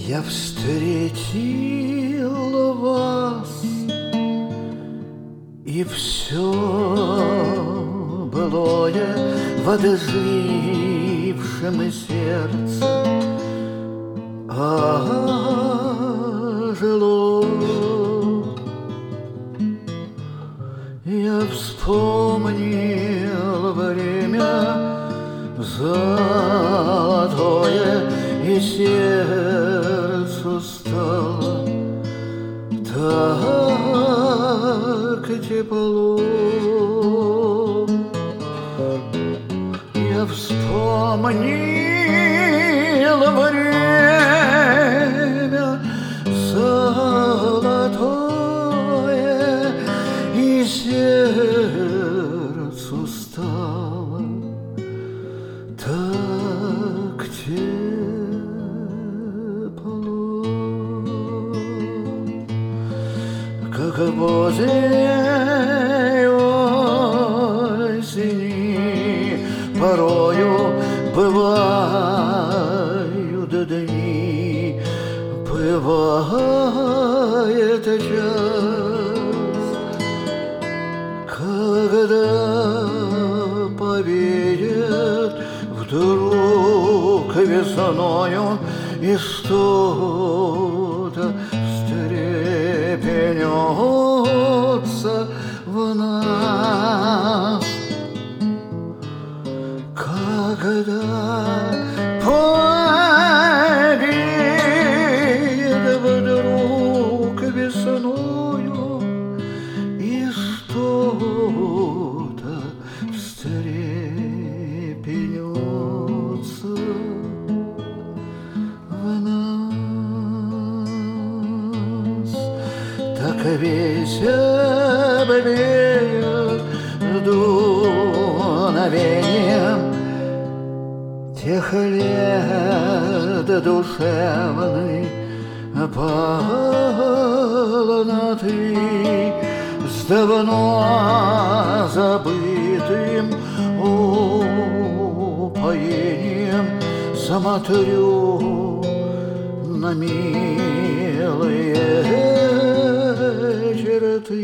Я встретил вас, и все былое в одожившем сердце ожило. Я вспомнил время золотое, и сердцу стало так тепло. Я вспомнил время золотое, и сердцу стало так тепло, как поздней осени порою бывают дни, бывает час, когда повеет вдруг весною, и что-то встрепенется в нас, когда повеет вдруг весною, и что-то встрепенется в нас. Так весело бьет дуновением тех лет душевной полноты, с давно забытым упоением смотрю на милые черты.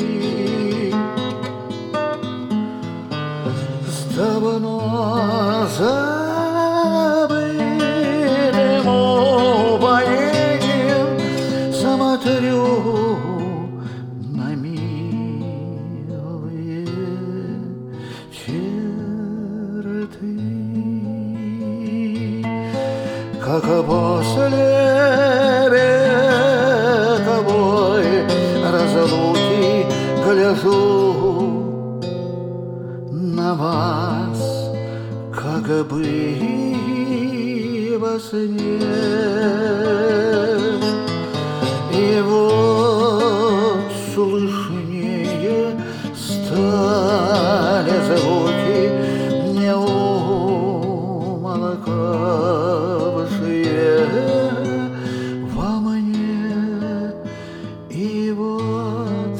С давно забытым упоением смотрю на милые черты, как после вековой разлуки гляжу на вас, как бы во сне. И вот слышнее стали звуки неумолкавшие во мне. И вот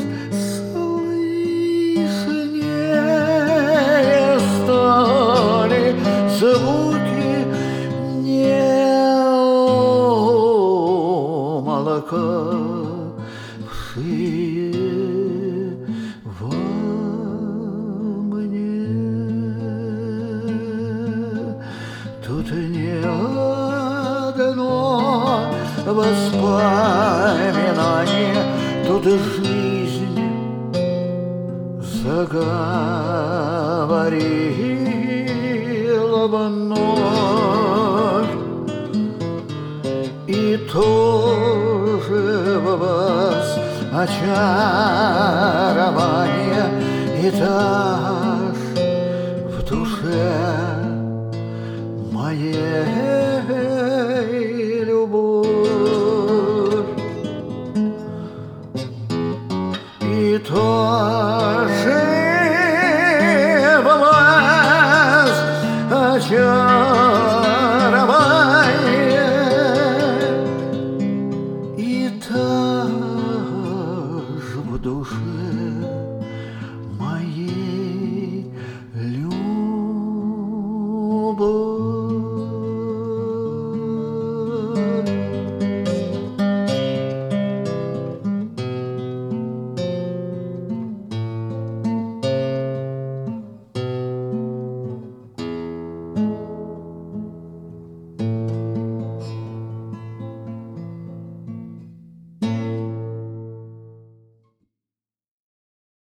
слышнее стали звуки неумолкавшие во мне. Тут не одно воспоминание, тут жизнь заговорила вновь, и тоже в вас очарование, и та ж в душе моей любовь, и тоже в вас очарование,